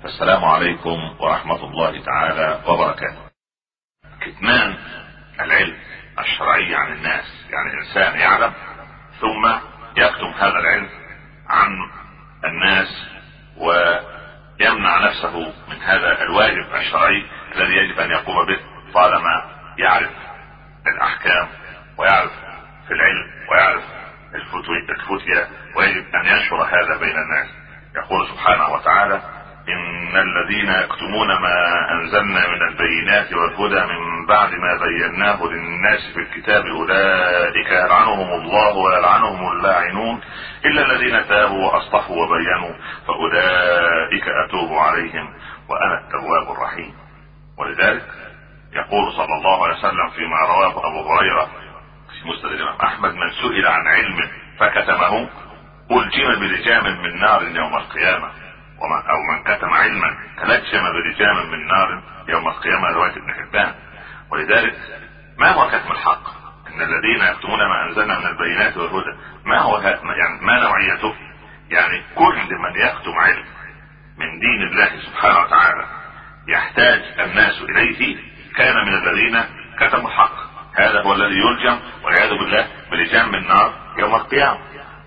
السلام عليكم ورحمة الله تعالى وبركاته. كتمان العلم الشرعي عن الناس، يعني الانسان يعلم ثم يكتم هذا العلم عن الناس ويمنع نفسه من هذا الواجب الشرعي الذي يجب ان يقوم به طالما يعرف الاحكام ويعرف في العلم ويعرف الفتية، ويجب ان ينشر هذا بين الناس. يقول سبحانه وتعالى: ان الذين يكتمون ما انزلنا من البينات والهدى من بعد ما بيناه للناس في الكتاب اولئك يلعنهم الله ويلعنهم اللاعنون الا الذين تابوا واصلحوا وبينوا فاولئك اتوب عليهم وانا التواب الرحيم. ولذلك يقول صلى الله عليه وسلم فيما رواه ابو هريره في مسند الامام احمد: من سئل عن علم فكتمه ألجم بلجام من نار يوم القيامة، أو من كتم علما تلجم بلجام من نار يوم القيامة، رواية ابن حبان. ولذلك ما هو كتم الحق؟ إن الذين يكتمون ما أنزلنا من البينات والهدى، ما هو يعني ما نوعيته؟ يعني كل من يكتم علم من دين الله سبحانه وتعالى يحتاج الناس إليه كان من الذين كتموا الحق. هذا هو الذي يلجم والعياذ بالله بلجام من نار يوم القيامة.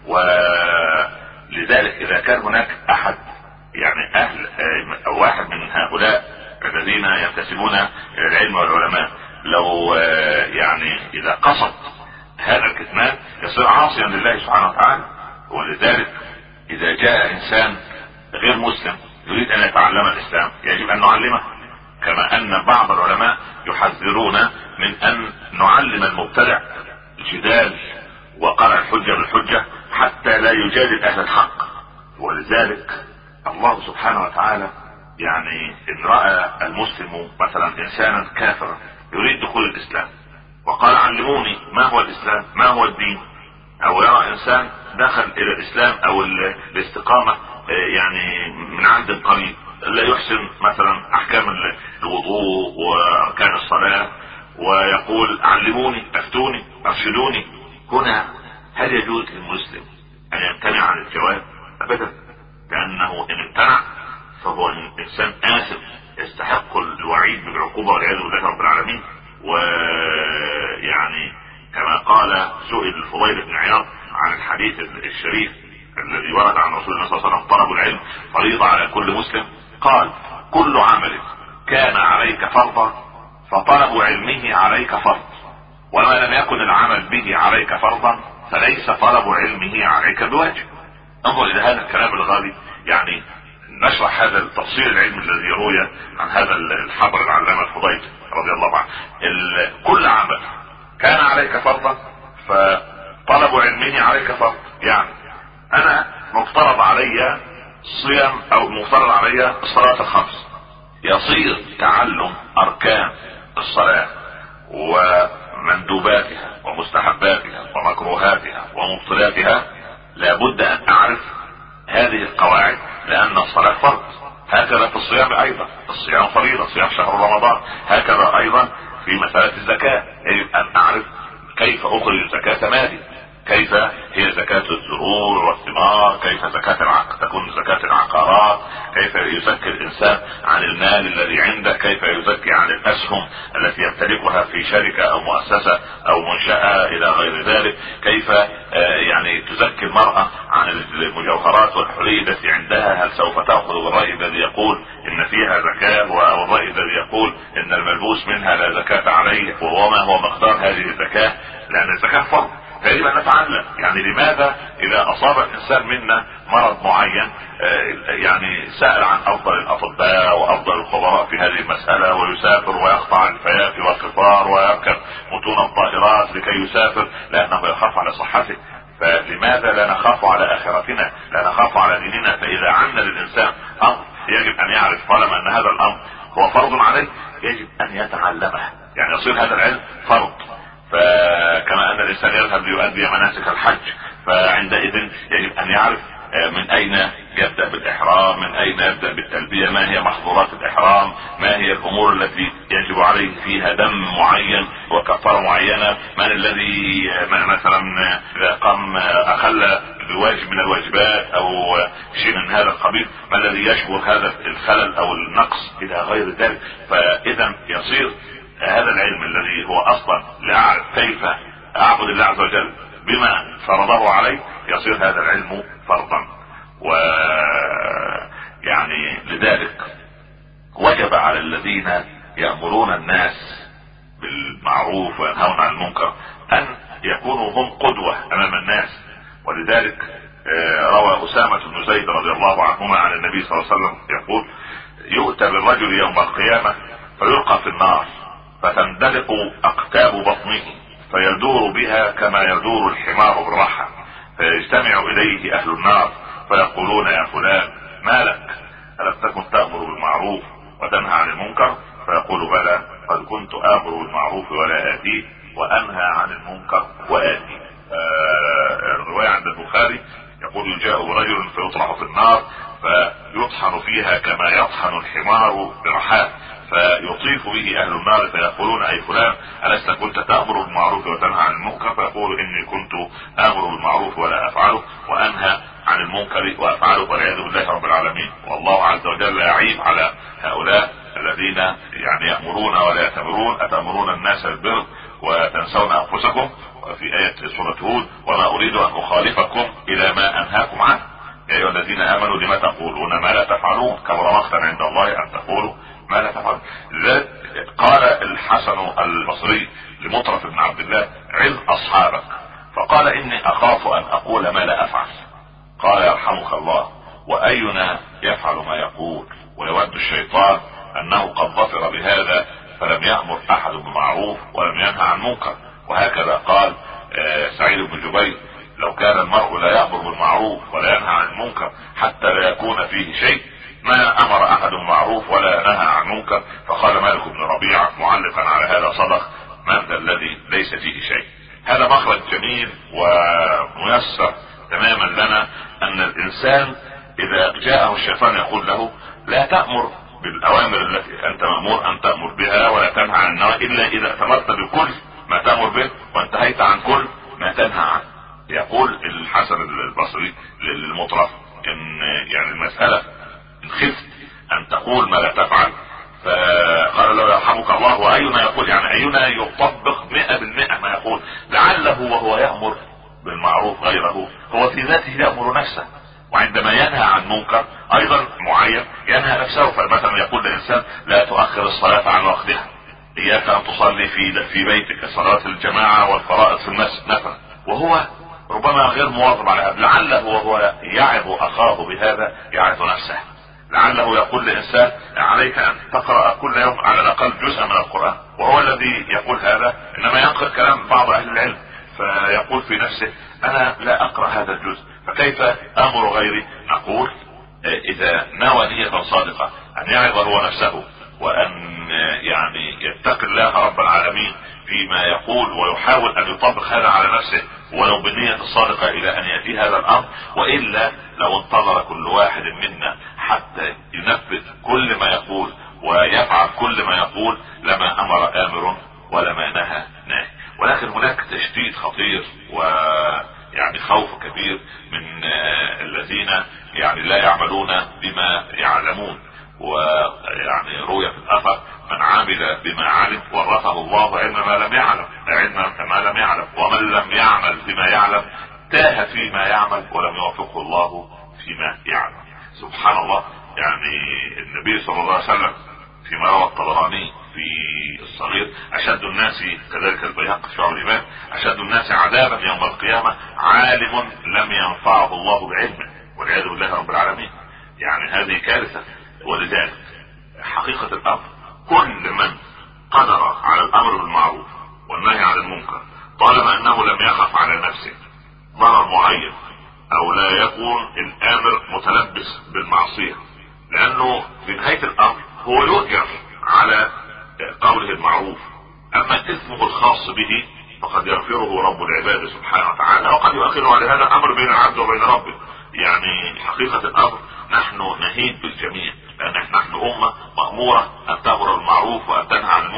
ولذلك اذا كان هناك احد يعني اهل او واحد من هؤلاء الذين ينتسبون الى العلم والعلماء لو يعني اذا قصد هذا الكتمان يصير عاصيا لله سبحانه وتعالى. ولذلك اذا جاء انسان غير مسلم يريد ان يتعلم الاسلام يجب ان نعلمه، كما ان بعض العلماء يحذرون من ان نعلم المبتدع الجدال وقرع الحجة بالحجة حتى لا يجادل اهل الحق. ولذلك الله سبحانه وتعالى يعني ان رأى المسلم مثلا انسانا كافرا يريد دخول الاسلام وقال: علموني ما هو الاسلام، ما هو الدين، او يرى انسان دخل الى الاسلام او الاستقامة يعني من عند قريب لا يحسن مثلا احكام الوضوء واركان الصلاة ويقول: علموني، افتوني، ارشدوني. هنا هل يجوز للمسلم ان يمتنع عن الجواب؟ ابدا، لانه ان امتنع فهو انسان آثم يستحق الوعيد بالعقوبة والعياذ بالله رب العالمين. ويعني كما قال سئل الفضيل بن عياض عن الحديث الشريف الذي ورد عن رسول الله صلى الله عليه وسلم: طلب العلم فريضة على كل مسلم. قال: كل عمل كان عليك فرضا فطلب علمه عليك فرض، وما لم يكن العمل به عليك فرضا فليس طلب علمه عليك بواجب. انظر الى هذا الكلام الغالي، يعني نشرح هذا التفصيل العلمي الذي روي عن هذا الحبر العلامة الفضيل رضي الله عنه. كل عمل كان عليك فرضا فطلب علمه عليك فرض. يعني انا مفترض علي صيام او مفترض علي الصلاة الخمس، يصير تعلم اركان الصلاة ومندوباتها ومستحباتها ومكروهاتها ومبطلاتها لابد ان اعرف هذه القواعد، لان الصلاة فرض. هكذا في الصيام ايضا، الصيام فريضة، صيام شهر رمضان. هكذا ايضا في مسألة الزكاة يجب ان اعرف كيف اخرج زكاة مالي، كيف هي زكاة الزهور والثمار، كيف تكون زكاة العقارات، كيف يزكي الانسان عن المال الذي عنده، كيف يزكي عن الاسهم التي يمتلكها في شركة او مؤسسة او منشأة الى غير ذلك، كيف يعني تزكي المرأة عن المجوهرات والحلي التي عندها. هل سوف تأخذ بالرأي الذي يقول ان فيها زكاة والرأي الذي يقول ان الملبوس منها لا زكاة عليه، وما هو مقدار هذه الزكاة؟ لان الزكاة فرض، فيجب ان نتعلم. يعني لماذا اذا اصاب الانسان منا مرض معين يعني سأل عن افضل الاطباء وافضل الخبراء في هذه المسألة ويسافر ويقطع الفيافي والقطار ويركب متون الطائرات لكي يسافر لانه يخاف على صحته. فلماذا لا نخاف على اخرتنا، لا نخاف على ديننا؟ فاذا عنا للانسان امر يجب ان يعرف طالما ان هذا الامر هو فرض عليه يجب ان يتعلمه، يعني يصير هذا العلم فرض. فكما ان الانسان يذهب ليؤدي مناسك الحج فعندئذ يجب ان يعرف من اين يبدأ بالاحرام، من اين يبدأ بالتلبية، ما هي محظورات الاحرام، ما هي الامور التي يجب عليه فيها دم معين وكفارة معينة، من الذي مثلا اذا قام اخل بواجب من الواجبات او شيء من هذا القبيل، ما الذي يشبه هذا الخلل او النقص الى غير ذلك. فاذا يصير هذا العلم الذي هو اصلا لا اعرف كيف اعبد الله عز وجل بما فرضه علي، يصير هذا العلم فرضا. ويعني لذلك وجب على الذين يأمرون الناس بالمعروف وينهون عن المنكر ان يكونوا هم قدوة امام الناس. ولذلك روى أسامة بن زيد رضي الله عنهما عن النبي صلى الله عليه وسلم يقول: يؤتى بالرجل يوم القيامة فيلقى في النار فتندلق اقتاب بطنه فيدور بها كما يدور الحمار بالرحى، فيجتمع اليه اهل النار فيقولون: يا فلان ما لك؟ ألم تكن تأمر بالمعروف وتنهى عن المنكر؟ فيقول: بلى، قد كنت آمر بالمعروف ولا آتيه وأنهى عن المنكر وآتيه. الرواية عند البخاري يقول: يجاء رجل فيطرح في النار فيطحن فيها كما يطحن الحمار برحاه، فيطيف به اهل النار فيقولون: اي فلان ألست كنت تأمر بالمعروف وتنهى عن المنكر؟ فيقول: اني كنت آمر بالمعروف ولا افعله وانهى عن المنكر وافعله، والعياذ بالله رب العالمين. والله عز وجل يعيب على هؤلاء الذين يعني يأمرون ولا يأتمرون: أتأمرون الناس بالبر وتنسون انفسكم. وفي آية سورة هود: وما اريد ان اخالفكم الى ما انهاكم عنه يا ايها الذين امنوا لما تقولون ما لا تفعلون كبر مقتا عند الله ان تقولوا ما لا تفعلون. قال الحسن البصري لمطرف بن عبد الله: عظ اصحابك. فقال: اني اخاف ان اقول ما لا افعل. قال: يرحمك الله، واينا يفعل ما يقول؟ ويود الشيطان انه قد ظفر بهذا فلم يأمر احد بمعروف ولم ينهى عن منكر. وهكذا قال سعيد بن جبير: لو كان المرء لا يأمر بالمعروف ولا ينهى عن المنكر حتى لا يكون فيه شيء ما امر احد بالمعروف ولا نهى عن منكر. فقال مالك بن ربيعة معلقا على هذا: صدق، من ذا الذي ليس فيه شيء. هذا مخرج جميل وميسر تماما لنا ان الانسان اذا جاءه الشيطان يقول له: لا تأمر بالاوامر التي انت مأمور ان تأمر بها ولا تنهى عن النهي الا اذا اتمرت بكل ما تأمر به وانتهيت عن كل ما تنهى عنه. يقول الحسن البصري للمطرف ان يعني المسألة ان خفت ان تقول ما لا تفعل، فقال له: يرحمك الله، واينا يقول يعني اينا يطبق 100% ما يقول، لعله وهو يأمر بالمعروف غيره هو في ذاته يأمر نفسه، وعندما ينهى عن منكر ايضا معين ينهى نفسه. فمثلا يقول للانسان: لا تؤخر الصلاة عن وقتها، اياك ان تصلي في بيتك صلاة الجماعة والفرائض في المسجد مثلا، وهو ربما غير مواظب على هذا. لعله وهو يعظ اخاه بهذا يعظ نفسه. لعله يقول للانسان: عليك ان تقرأ كل يوم على الاقل جزء من القرآن، وهو الذي يقول هذا انما ينقل كلام بعض اهل العلم، فيقول في نفسه: انا لا اقرأ هذا الجزء، فكيف امر غيري؟ نقول: اذا نوى نية صادقة ان يعظ هو نفسه وان يعني يتقي الله رب العالمين فيما يقول ويحاول ان يطبق هذا على نفسه ولو بالنية الصادقة الى ان يأتي هذا الامر، وإلا لو انتظر كل واحد منا حتى ينفذ كل ما يقول ويفعل كل ما يقول لما امر امر ولما نهى ناهي. ولكن هناك تشديد خطير ويعني خوف كبير من الذين يعني لا يعملون بما يعلمون. ويعني روي في الاثر: من عمل بما علم ورثه الله علم ما لم يعلم، ما لم يعلم، ومن لم يعمل بما يعلم تاه فيما يعمل ولم يوفقه الله فيما يعلم. سبحان الله. يعني النبي صلى الله عليه وسلم فيما روى الطبراني في الصغير: اشد الناس، كذلك البيهقي في شعب الايمان، اشد الناس عذابا يوم القيامة عالم لم ينفعه الله بعلمه، والعياذ بالله رب العالمين. يعني هذه كارثة. ولذلك حقيقة الامر كل من قدر على الامر بالمعروف والنهي عن المنكر طالما انه لم يخف على نفسه ضرر معين او لا يكون الامر متلبس بالمعصية، لانه في نهاية الامر هو يؤجر على قوله المعروف. اما اسمه الخاص به فقد يغفره رب العباد سبحانه وتعالى، وقد يؤخره على هذا الامر بين العبد وبين ربه. يعني حقيقة الامر نحن نهيب بالجميع، لان نحن امة مأمورة ان تأمر بالمعروف وان تنهى عن المنكر.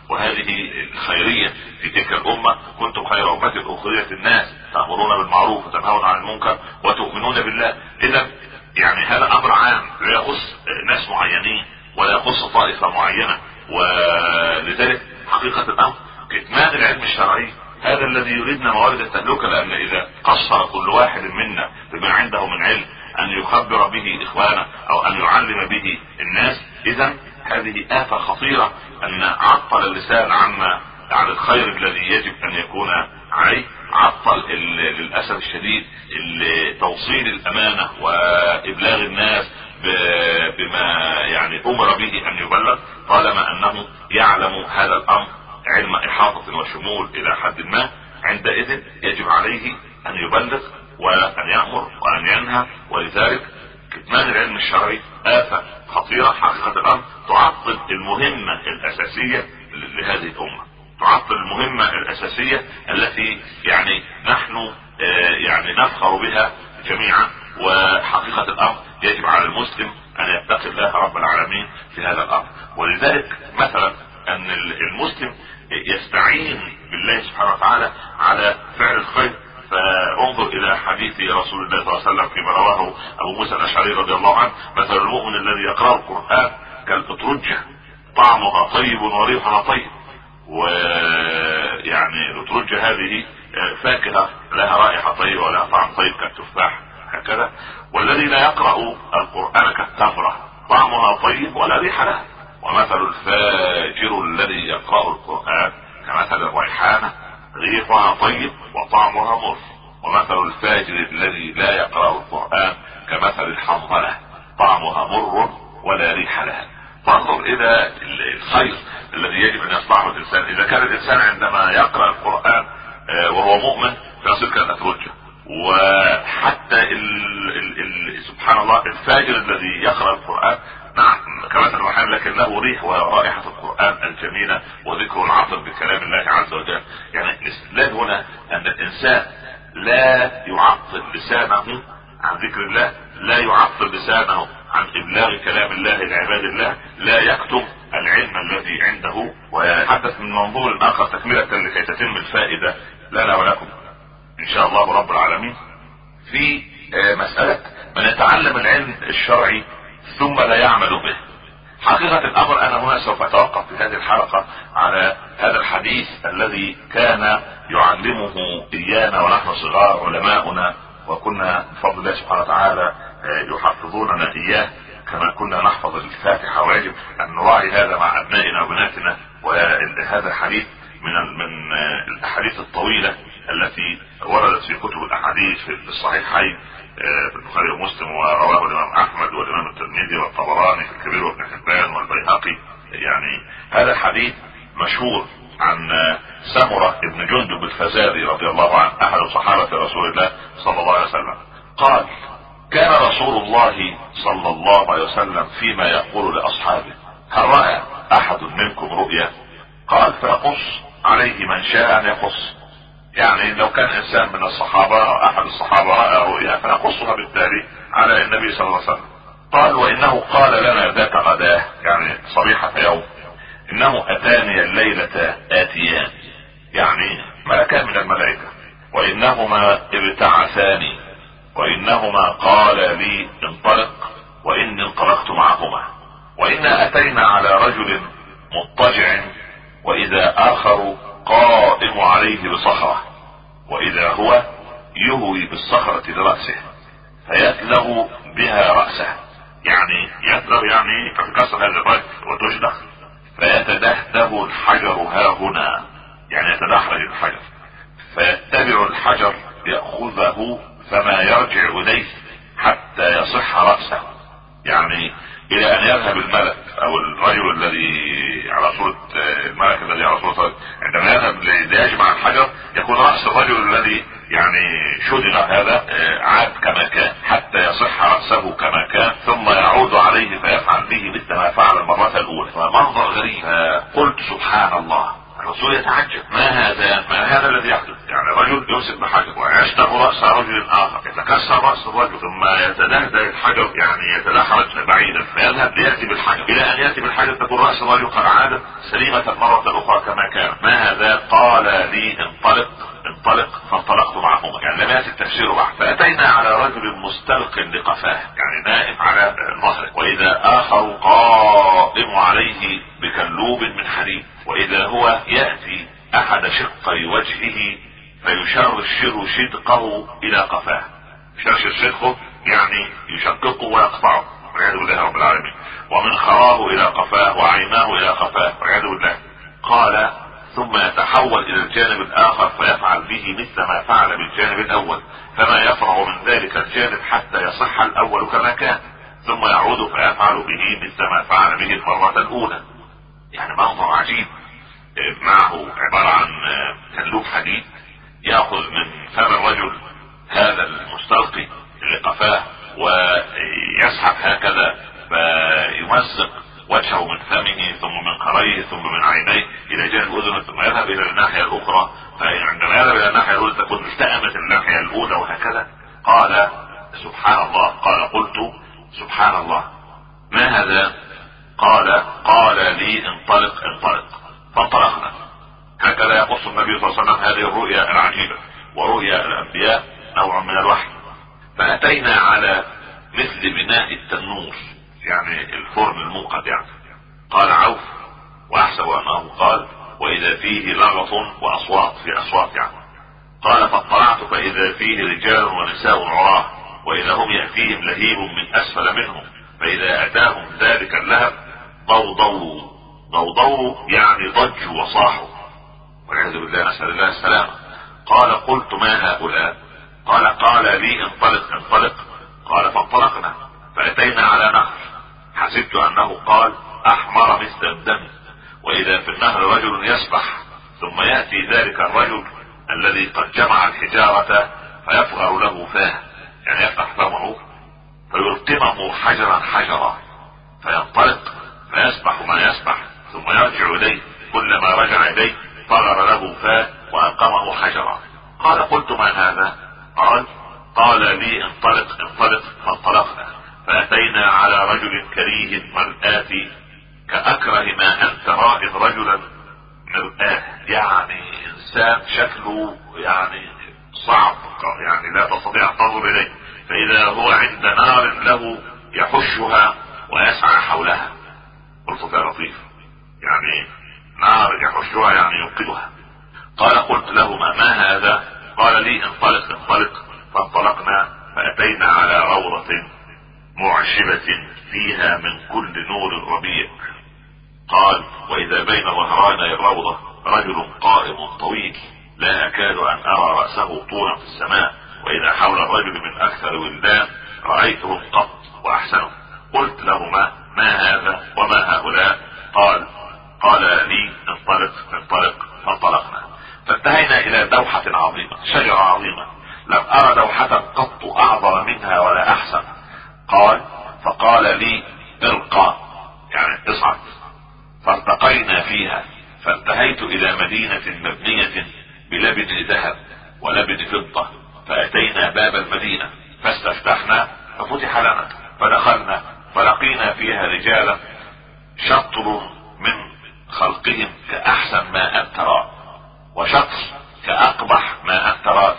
وهذه الخيرية في تلك الامة. كنتم خير امة اخرجت الناس تأمرون بالمعروف وتنهون عن المنكر وتؤمنون بالله. اذا يعني هذا امر عام لا يخص ناس معينين ولا يخص طائفة معينة. ولذلك حقيقة الامر كتمان العلم الشرعي هذا الذي يريدنا موارد التهلكة، لان اذا قصر كل واحد منا بما عنده من علم ان يخبر به اخوانه او ان يعلم به الناس، اذا هذه آفة خطيرة ان عطل اللسان عن الخير الذي يجب ان يكون عليه. عطل للأسف الشديد توصيل الامانة وابلاغ الناس بما يعني امر به ان يبلغ، طالما انه يعلم هذا الامر علم احاطة وشمول الى حد ما. عندئذ يجب عليه ان يبلغ وان يأمر وان ينهى. ولذلك كتمان العلم الشرعي آفة خطيرة حقيقة الامر تعطل المهمة الاساسية لهذه الامة، تعطل المهمة الاساسية التي يعني نحن يعني نفخر بها جميعا. وحقيقة الامر يجب على المسلم ان يتقي الله رب العالمين في هذا الامر. ولذلك مثلا ان المسلم يستعين بالله سبحانه وتعالى على فعل الخير. فانظر الى حديث رسول الله صلى الله عليه وسلم فيما رواه ابو موسى الاشعري رضي الله عنه: مثل المؤمن الذي يقرأ القرآن كالأترجة طعمها طيب وريحها طيب. ويعني الأترجة هذه فاكهة لها رائحة طيبة ولها طعم طيب كالتفاح هكذا. والذي لا يقرأ القرآن كالتمرة طعمها طيب ولا ريح لها. ومثل الفاجر الذي يقرأ القرآن كمثل الريحانة ريحها طيب وطعمها مر. ومثل الفاجر الذي لا يقرأ القرآن كمثل الحنظلة طعمها مر ولا ريح لها. فانظر الى الخير الذي يجب ان يصنعه الانسان. اذا كان الانسان عندما يقرأ القرآن وهو مؤمن فيصير كالأترجة. وحتى سبحان الله الفاجر الذي يقرأ القرآن نعم كمثل الريحان لكنه ريح ورائحة القرآن الجميلة وذكر العطر بكلام الله عز وجل. يعني الاستدلال هنا ان الانسان لا يعطل لسانه عن ذكر الله، لا يعطل لسانه عن ابلاغ كلام الله لعباد الله، لا يكتم العلم الذي عنده. ويحدث من منظور اخر تكملة لكي تتم الفائدة لنا ولكم ان شاء الله رب العالمين في مسألة من يتعلم العلم الشرعي ثم لا يعمل به. حقيقة الامر انا هنا سوف اتوقف في هذه الحلقة على هذا الحديث الذي كان يعلمه ايانا ونحن صغار علماؤنا، وكنا بفضل الله سبحانه وتعالى يحفظوننا اياه كما كنا نحفظ الفاتحة. ويجب ان نراعي هذا مع ابنائنا وبناتنا. وهذا الحديث من الاحاديث الطويلة التي وردت في كتب الاحاديث في الصحيحين في البخاري ومسلم، ورواه الامام احمد والامام الترمذي والطبراني في الكبير وابن حبان والبيهقي. يعني هذا الحديث مشهور عن سمرة بن جندب الفزاري رضي الله عنه احد صحابة رسول الله صلى الله عليه وسلم قال: كان رسول الله صلى الله عليه وسلم فيما يقول لاصحابه: هل رأى احد منكم رؤيا؟ قال: فيقص عليه من شاء ان يقص. يعني لو كان انسان من الصحابة او احد الصحابة رأى رؤيا فنقصها بالتالي على النبي صلى الله عليه وسلم. قال: وانه قال لنا ذات غداه يعني صبيحة يوم: انه اتاني الليلة اتيان، يعني ملكان من الملائكة، وانهما ابتعثاني، وانهما قال لي انطلق، واني انطلقت معهما، وانا اتينا على رجل مضطجع واذا اخر قائم عليه بصخرة، واذا هو يهوي بالصخرة لرأسه فيتلغ بها رأسه، يعني يتلغ يعني تنكسر هذا الرأس وتشدخ، فيتدهده الحجر ها هنا، يعني يتدحرج الحجر، فيتبع الحجر يأخذه فما يرجع إليه حتى يصح رأسه، يعني الى ان يذهب الملك او الرجل الذي على صورة الملك الذي على صورة عندما يذهب ليجمع الحجر يكون رأس الرجل الذي يعني شدد هذا عاد كما كان حتى يصح رأسه كما كان، ثم يعود عليه فيفعل به مثل ما فعل المرة الاولى. فمنظر غريب. قلت سبحان الله، الرسول يتعجب ما هذا الذي يحدث. يعني رجل يمسك بحجر ويشتغل رأس رجل آخر، يتكسر رأس الرجل ثم يتدهده الحجر، يعني يتدحرج بعيدا فيذهب ليأتي بالحجر إلى أن يأتي بالحجر تكون رأس الرجل قد عادت سليمة مرة أخرى كما كان. ما هذا؟ قال لي انطلق انطلق، فانطلقت معهما. يعني لم يأتي التفسير بعد. فأتينا على رجل مستلق لقفاه، يعني نائم على ظهره، وإذا آخر قائم عليه بكلوب من حديد، وإذا هو يأتي أحد شقي وجهه فيشرشر شدقه إلى قفاه. يشرشر شدقه يعني يشققه ويقطعه والعياذ بالله رب العالمين، ومن خراه إلى قفاه وعيناه إلى قفاه والعياذ بالله. قال ثم يتحول إلى الجانب الآخر فيفعل به مثل ما فعل بالجانب الأول، فما يفرغ من ذلك الجانب حتى يصح الأول كما كان، ثم يعود فيفعل به مثل ما فعل به المرة الأولى. يعني منظر عجيب. معه عبارة عن كلوب حديد يأخذ من فم الرجل هذا المستلقي لقفاه ويسحب هكذا فيمزق وجهه من فمه ثم من قريه ثم من عينيه الى جانب اذنه، ثم يذهب الى الناحية الاخرى، فعندما يذهب الى الناحية الاولى تكون التأمت الناحية الاولى وهكذا. قال سبحان الله. قال قلت سبحان الله ما هذا؟ قال لي انطلق انطلق، فانطلقنا. هكذا يقص النبي صلى الله عليه وسلم هذه الرؤيا العجيبة، ورؤيا الانبياء نوع من الوحي. فاتينا على مثل بناء التنور، يعني الفرن الموقد يعني. قال عوف واحسب انه قال واذا فيه لغط واصوات، في اصوات يعني. قال فاطلعت فاذا فيه رجال ونساء عراه، واذا هم يأتيهم لهيب من اسفل منهم، فاذا اتاهم ذلك اللهب ضوضوا. ضوضوا يعني ضجوا وصاحوا والعياذ بالله، نسأل الله السلامة. قال قلت ما هؤلاء؟ قال لي انطلق انطلق. قال فانطلقنا فأتينا على نهر، حسبت أنه قال أحمر مثل الدم، وإذا في النهر رجل يسبح، ثم يأتي ذلك الرجل الذي قد جمع الحجارة فيفغر له فاه، يعني يفتح فمه فيلقمه حجرا حجرا، فينطلق فيسبح ما يسبح، ثم يرجع إليه، كلما رجع إليه فغر له فاه وألقمه حجرا. قال قلت ما هذا؟ قال لي انطلق انطلق، فانطلقنا فأتينا على رجل كريه مرآة كأكره ما أنت رائد رجلا مرآة، يعني إنسان شكله يعني صعب، يعني لا تستطيع أن تنظر إليه، فإذا هو عند نار له يحشها ويسعى حولها. قلت يا لطيف، يعني نار يحشها يعني يوقدها. قال قلت لهما ما هذا؟ قال لي انطلق انطلق، فانطلقنا فأتينا على روضة معشبة فيها من كل نور ربيع. قال وإذا بين ظهراني الروضة رجل قائم طويل لا أكاد أن أرى رأسه طولا في السماء، وإذا حول الرجل من أكثر ولدان رأيته قط وأحسنه. قلت لهما ما هذا وما هؤلاء؟ قال لي انطلق انطلق، فانطلقنا فانتهينا إلى دوحة عظيمة، شجرة عظيمة لم أرى دوحة قط أعظم منها ولا أحسن. فقال لي ارقى، يعني اصعد. فارتقينا فيها فانتهيت إلى مدينة مبنية بلبن ذهب ولبن فضة، فأتينا باب المدينة فاستفتحنا ففتح لنا، فدخلنا فلقينا فيها رجالا شطر من خلقهم كأحسن ما أنت رأى، وشطر كأقبح ما أنت رأى.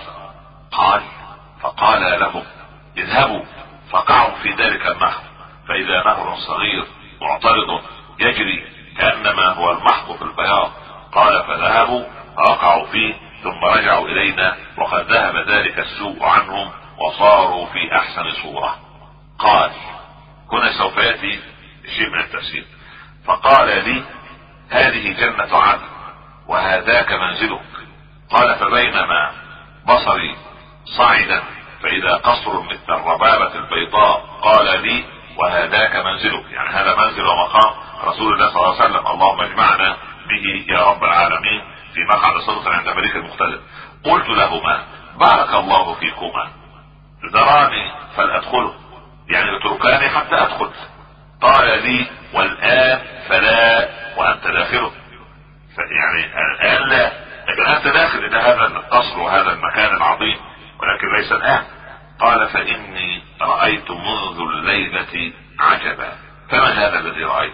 فقال لهم اذهبوا فقعوا في ذلك النهر، فإذا نهر صغير معترض يجري كأنما هو المحض في البياض. قال فذهبوا فوقعوا فيه ثم رجعوا إلينا وقد ذهب ذلك السوء عنهم وصاروا في أحسن صورة. قال هنا سوف يأتي شيء من التفسير. فقال لي هذه جنة عدن وهذاك منزلك. قال فبينما بصري صعدا فإذا قصر مثل الربابة البيضاء قال لي وهذاك منزلك، يعني هذا منزل ومقام رسول الله صلى الله عليه وسلم، اللهم اجمعنا به يا رب العالمين في مقعد صدق عند ملك المقتدر. قلت لهما بارك الله فيكما، ذراني فلأدخله، يعني اتركاني حتى أدخل. قال لي والآن فلا وأنت داخله، يعني الآن لا، لكن أنت داخل إلى هذا القصر هذا المكان العظيم، ولكن ليس الآن. قال فإني رأيت منذ الليلة عجبا. فما هذا الذي رأيت؟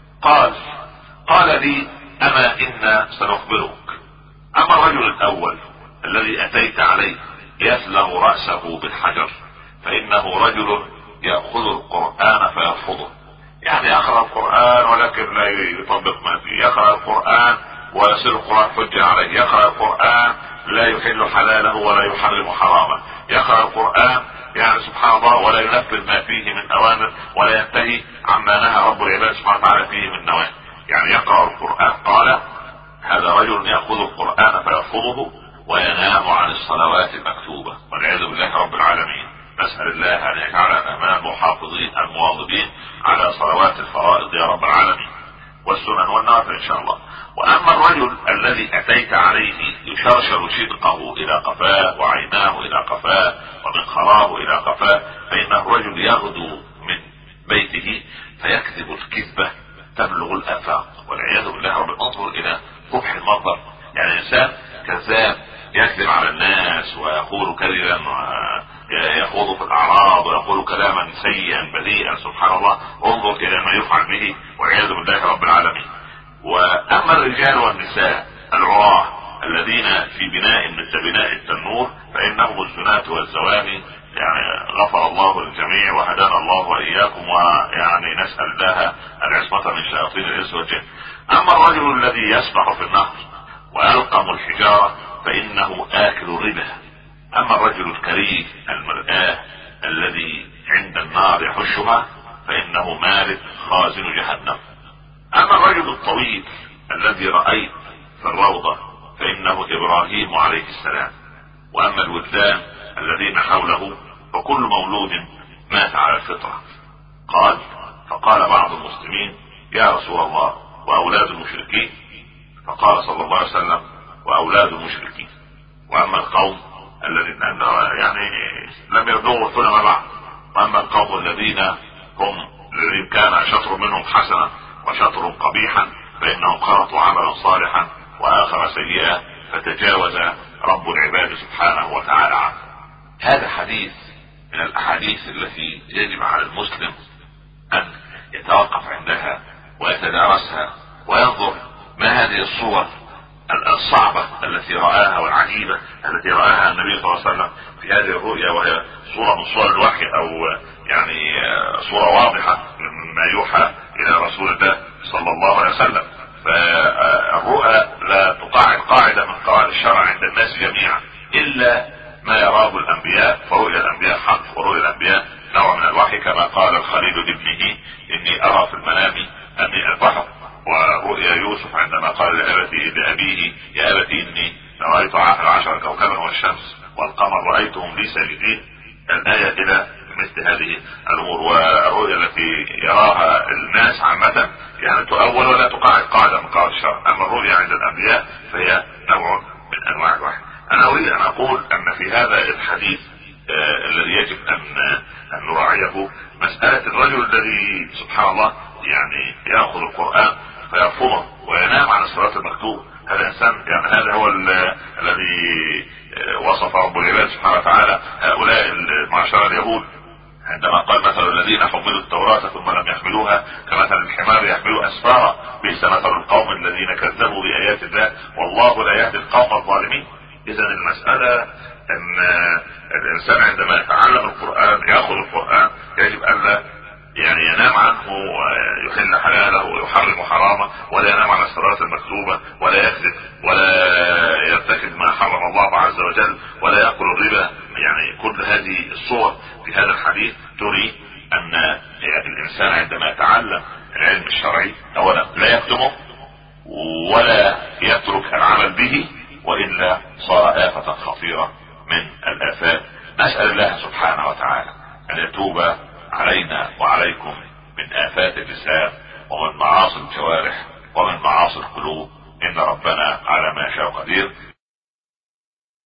قال لي أما إنا سنخبرك. أما الرجل الأول الذي أتيت عليه يسلغ رأسه بالحجر، فإنه رجل يأخذ القرآن فيرفضه، يعني يقرأ القرآن ولكن لا يطبق ما فيه، يقرأ القرآن ويصير القرآن حجة عليه، يقرأ القرآن لا يحل حلاله ولا يحرم حرامه، يقرأ القرآن يعني سبحان الله ولا ينفذ ما فيه من أوامر ولا ينتهي عما نهى رب العباد سبحانه وتعالى فيه من نواهي، يعني يقرأ القرآن. قال هذا رجل يأخذ القرآن فيرفضه وينام عن الصلوات المكتوبة والعياذ بالله رب العالمين. نسأل الله أن يجعلنا من المحافظين المواظبين على صلوات الفرائض يا رب العالمين والسنن والنوافل إن شاء الله. وأما الرجل الذي أتيت عليه يشرشر شدقه إلى قفاه وعيناه إلى قفاه ومنخراه إلى قفاه، فإنه رجل يغدو من بيته فيكذب الكذبة تبلغ الآفاق والعياذ بالله رب. انظر إلى قبح المنظر، يعني إنسان كذاب يكذب على الناس ويقول كذبا ويخوض في الأعراض ويقول كلاما سيئا بذيئا، سبحان الله. انظر إلى ما يفعل به والعياذ بالله رب العالمين. وأما الرجال والنساء العراة الذين في بناء مثل بناء التنور فإنهم الزناة والزواني، يعني غفر الله للجميع وهدانا الله وإياكم، ويعني نسأل الله العصمة من شياطين الإنس والجن. أما الرجل الذي يسبح في النهر ويلقم الحجارة فإنه آكل ربا. أما الرجل الكريم المرآة الذي عند النار يحشها فإنه مالك خازن جهنم. أما الرجل الطويل الذي رأيت في الروضة فإنه إبراهيم عليه السلام. وأما الولدان الذين حوله فكل مولود مات على الفطرة. فقال بعض المسلمين يا رسول الله وأولاد المشركين؟ فقال صلى الله عليه وسلم وأولاد المشركين. وأما القوم الذين يعني لم يبلغوا الحلم بعد، وأما القوم الذين كان شطر منهم حسنا وشطر قبيحا فإنهم خلطوا عملا صالحا وآخر سيئا فتجاوز رب العباد سبحانه وتعالى عنه. هذا حديث من الأحاديث التي يجب على المسلم أن يتوقف عندها ويتدارسها وينظر ما هذه الصور الصعبة التي رآها والعجيبة التي رآها النبي صلى الله عليه وسلم في هذه الرؤيا، وهي صورة من صور الوحي أو يعني صورة واضحة مما يوحى إلى رسول الله صلى الله عليه وسلم. فالرؤى لا تقاعد قاعدة من قواعد الشرع عند الناس جميعا إلا ما يراه الأنبياء، فرؤيا الأنبياء حق ورؤيا الأنبياء نوع من الوحي، كما قال الخليل لابنه إني أرى في المنام أني أذبحك. ورؤيا يوسف عندما قال لأبيه يا أبتي إني رأيت 10 كوكبا والشمس والقمر رأيتهم لي ساجدين، الآية إلى مثل هذه الأمور. والرؤيا التي يراها الناس عامة يعني تؤول ولا تقاعد قاعدة من قواعد الشرع. أما الرؤيا عند الأنبياء فهي نوع من أنواع الوحي. أنا أريد أن أقول أن في هذا الحديث الذي يجب أن نراعيه مسألة الرجل الذي سبحان الله يعني يأخذ القرآن فيرفضه وينام عن الصلاة المكتوب. هذا إنسان يعني هذا هو الذي وصف رب العباد سبحانه وتعالى هؤلاء المعشر اليهود عندما قال مثل الذين حملوا التوراة ثم لم يحملوها كمثل الحمار يحمل أسفارا بئس مثل القوم الذين كذبوا بآيات الله والله لا يهدي القوم الظالمين. إذا المسألة أن الإنسان عندما يتعلم القرآن يأخذ القرآن يجب أن لا يعني ينام عنه ويحل حلاله ويحرم حرامه، ولا ينام عن الصلاة المكتوبة ولا يكذب ولا يرتكب ما حرم الله عز وجل ولا يأكل الربا. يعني كل هذه الصور في هذا الحديث تري أن الإنسان عندما يتعلم العلم الشرعي أولا لا يكتمه ولا يترك العمل به، وإلا صار آفة خطيرة من الآفات. نسأل الله سبحانه وتعالى أن يتوب علينا وعليكم من آفات اللسان ومن معاصي الجوارح ومن معاصي القلوب، إن ربنا على ما يشاء قدير.